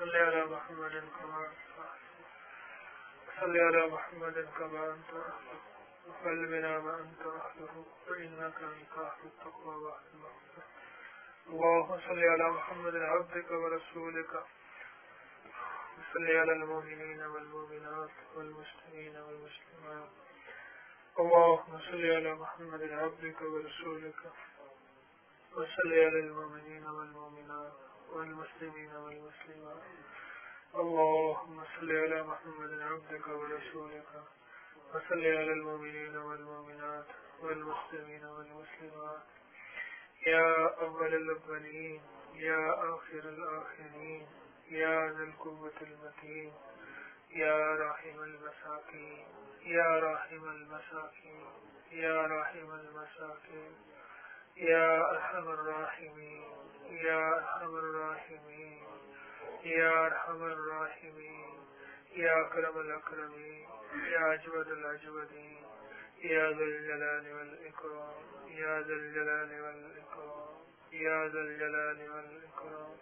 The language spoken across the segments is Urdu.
صل على محمد كما صل على محمد كما أنت وصل بنا ما أنت أهله فإنك أنت أهل التقوى وأهل المغفرة. اللهم صل على محمد عبدك ورسولك وصل على المؤمنين والمؤمنات والمسلمين والمسلمات. اللهم صل على محمد عبدك ورسولك وصل على المؤمنين والمؤمنات والمسلمين والمسلمات. اللهم صل على محمد عبدك ورسولك وصل على المؤمنين والمؤمنات والمسلمين والمسلمات. يا أول الأولين يا آخر الآخرين يا ذا القوة المتين يا راحم المساكين يا راحم المساكين يا راحم المساكين يا أرحم الراحمين يا أرحم الراحمين يا أرحم الراحمين يا أكرم الأكرمين يا أجود الأجودين يا ذا الجلال والإكرام يا ذا الجلال والإكرام يا ذا الجلال والإكرام.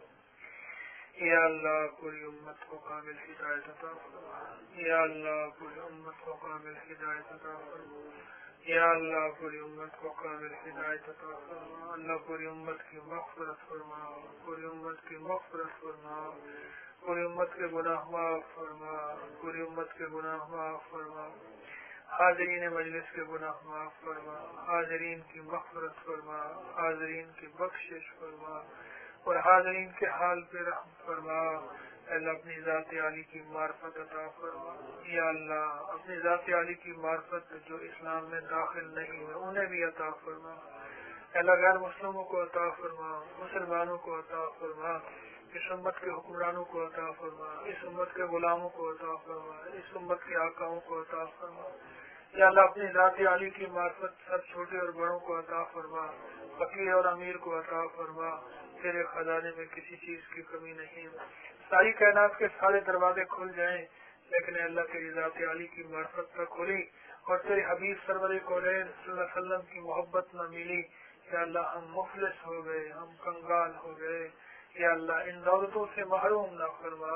یا اللہ پوری امت کو کامل ہدایت عطا فرما. یا اللہ پوری امت کو کامل ہدایت عطا فرما. یا اللہ پوری امت کو کامل ہدایت عطا فرما. اللہ پوری امت کی مغفرت فرما. پوری امت کی مغفرت فرما. پوری امت کے گناہ معاف فرما. پوری امت کے گناہ معاف فرما. حاضرین مجلس کے گناہ معاف فرما. حاضرین کی مغفرت فرما. حاضرین کی بخشش فرما اور حاضرین کے حال پہ رحم فرما. اللہ اپنی ذات عالی کی معرفت عطا فرما. یا اللہ اپنی ذات عالی کی معرفت جو اسلام میں داخل نہیں ہے انہیں بھی عطا فرما. اللہ غیر مسلموں کو عطا فرما. مسلمانوں کو عطا فرما. اس امت کے حکمرانوں کو عطا فرما. اس امت کے غلاموں کو عطا فرما. اس امت کے آقاؤں کو عطا فرما. یا اللہ اپنی ذات عالی کی معرفت سب چھوٹے اور بڑوں کو عطا فرما. فقیر اور امیر کو عطا فرما. تیرے خزانے میں کسی چیز کی کمی نہیں. ساری کائنات کے سارے دروازے کھل جائیں لیکن اللہ تیری ذات عالی کی معرفت نہ کھلی اور تیرے حبیب سرور کونین صلی اللہ علیہ وسلم کی محبت نہ ملی. یا اللہ ہم مفلس ہو گئے. ہم کنگال ہو گئے. یا اللہ ان دولتوں سے محروم نہ فرما.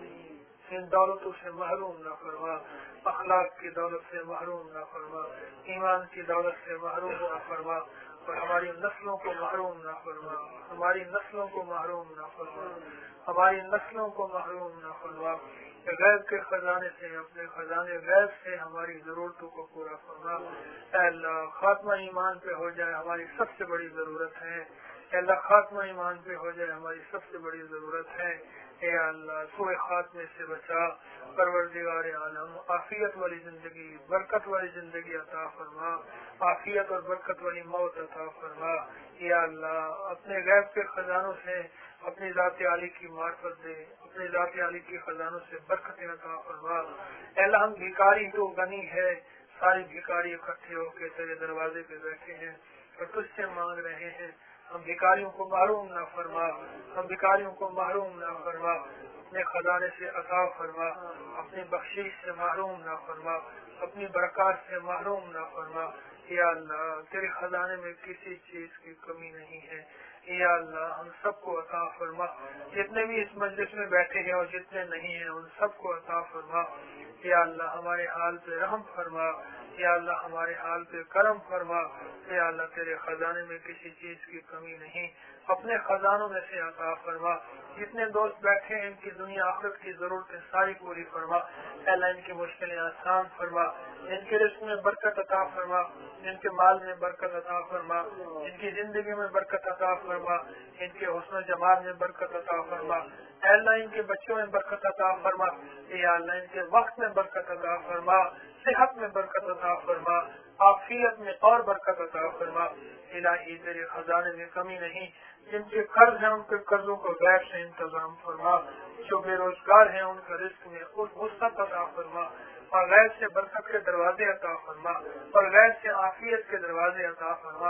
ان دولتوں سے محروم نہ فرما. اخلاق کی دولت سے محروم نہ فرما. ایمان کی دولت سے محروم نہ فرما اور ہماری نسلوں کو محروم نہ فرما. ہماری نسلوں کو محروم نہ فرما. ہماری نسلوں کو محروم نہ فرما. غیب کے خزانے سے اپنے خزانے غیب سے ہماری ضرورتوں کو پورا فرما. اے اللہ خاتمہ ایمان پہ ہو جائے ہماری سب سے بڑی ضرورت ہے. اے اللہ خاتمہ ایمان پہ ہو جائے ہماری سب سے بڑی ضرورت ہے. اے اللہ سوء خاتمے سے بچا. پروردگار عالم عافیت والی زندگی برکت والی زندگی عطا فرما. عافیت اور برکت والی موت عطا فرما. یا اللہ اپنے غیب کے خزانوں سے اپنی ذات عالی کی معرفت دے. اپنی ذات عالی کے خزانوں سے برکتیں عطا فرما. اے اللہ ہم بھکاری تو غنی ہے. ساری بھکاری اکٹھے ہو کے تیرے دروازے پہ بیٹھے ہیں اور تجھ سے مانگ رہے ہیں. ہم بھکاریوں کو محروم نہ فرما. ہم بھکاریوں کو محروم نہ فرما. اپنے خزانے سے عطا فرما. اپنی بخشش سے محروم نہ فرما. اپنی برکات سے محروم نہ فرما. یا اللہ تیرے خزانے میں کسی چیز کی کمی نہیں ہے. یا اللہ ہم سب کو عطا فرما. جتنے بھی اس مجلس میں بیٹھے ہیں اور جتنے نہیں ہیں ان سب کو عطا فرما. یا اللہ ہمارے حال پہ رحم فرما. یا اللہ ہمارے حال پہ کرم فرما. یا اللہ تیرے خزانے میں کسی چیز کی کمی نہیں. اپنے خزانوں میں سے عطا فرما. جتنے دوست بیٹھے ہیں ان کی دنیا آخرت کی ضرورتیں ساری پوری فرما. اللہ ان کی مشکلیں آسان فرما. ان کے رزق میں برکت عطا فرما. ان کے مال میں برکت عطا فرما. ان کی زندگی میں برکت عطا فرما. ان کے حسن و جمال میں برکت عطا فرما. اے اللہ ان کے بچوں میں برکت عطا فرما. یا اللہ ان کے وقت میں برکت عطا فرما. صحت میں برکت عطا فرما. عافیت میں اور برکت عطا فرما. الہی تیرے خزانے میں کمی نہیں. جن کے قرض ہیں ان کے قرضوں کو غیب سے انتظام فرما. جو بے روزگار ہیں ان کا رزق میں وسعت عطا فرما اور غیب سے برکت کے دروازے عطا فرما اور غیب سے عافیت کے دروازے عطا فرما.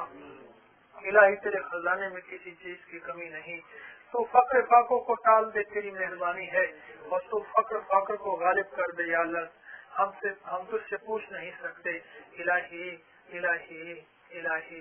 الہی تیرے خزانے میں کسی چیز کی کمی نہیں. تو فقر فاقوں کو ٹال دے تیری مہربانی ہے اور تو فقر کو غالب کر دے. یا اللہ ہم تجھ سے پوچھ نہیں سکتے. الہی الہی الہی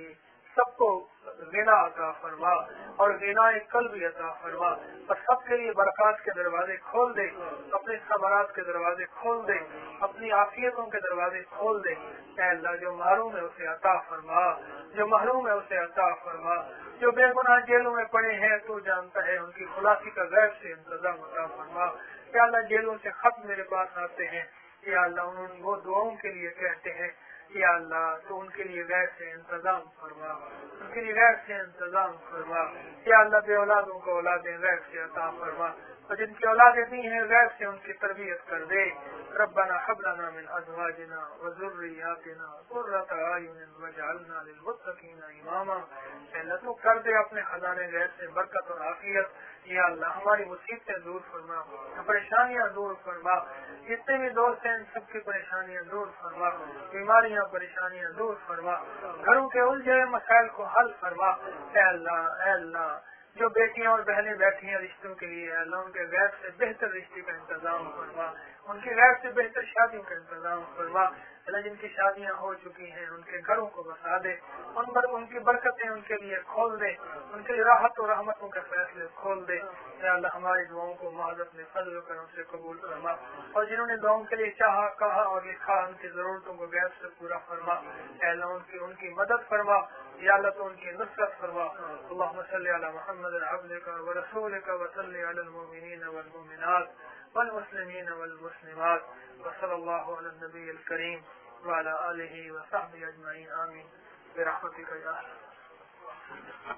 سب کو غنا عطا فرما اور غنا قلب عطا فرما، اور سب کے لیے برکات کے دروازے کھول دے، اپنے ثمرات کے دروازے کھول دے، اپنی عافیتوں کے دروازے کھول دے۔ اے اللہ جو محروم ہے اسے عطا فرما، جو محروم ہے اسے عطا فرما، جو بے گناہ جیلوں میں پڑے ہیں تو جانتا ہے، ان کی خلاصی کا غیب سے انتظام عطا فرما۔ یا اللہ جیلوں سے خط میرے پاس آتے ہیں، یا اللہ وہ دعاؤں کے لیے کہتے ہیں، یا اللہ تو ان کے لیے غیر سے انتظام فرما، ان کے لیے غیر سے انتظام فرما۔ یا اللہ بے اولادوں کو اولادیں غیر سے عطا فرما، اور جن کی اولادیں دی ہیں غیر سے ان کی تربیت کر دے۔ ربنا هب لنا من ازواجنا وذرياتنا قرة اعين واجعلنا للمتقين اماما۔ اے اللہ تو کر دے اپنے خزانے غیر سے برکت اور عافیت۔ یا اللہ ہماری مصیبتیں دور فرما، پریشانیاں دور فرما، جتنے بھی دوست ہیں ان سب کی پریشانیاں دور فرما، بیماریاں پریشانیاں دور فرما، گھروں کے الجھے مسائل کو حل فرما۔ اے اللہ جو بیٹیاں اور بہنیں بیٹھی ہیں رشتوں کے لیے، اللہ ان کے غیر سے بہتر رشتے کا انتظام فرما، ان کی غیر سے بہتر شادیوں کا انتظام فرما۔ اللہ جن کی شادیاں ہو چکی ہیں ان کے گھروں کو بسا دے، ان پر ان کی برکتیں ان کے لیے کھول دے، ان کے لیے راحت و رحمتوں کے فیصلے کھول دے۔ یا اللہ ہماری دعاؤں کو محض اپنے فضل و کرم سے قبول فرما، اور جنہوں نے دعاؤں کے لیے چاہا کہا اور لکھا ان کی ضرورتوں کو غیر سے پورا فرما۔ اے اللہ ان کی مدد فرما، یا اللہ تو ان کی نصرت فرما۔ اللهم صل علی محمد عبدک ورسولک وصلی علی المؤمنین والمؤمنات والمسلمین والمسلمات وصلی اللہ علی النبی الکریم وعلی آلہ وصحبہ اجمعین آمین برحمتک یا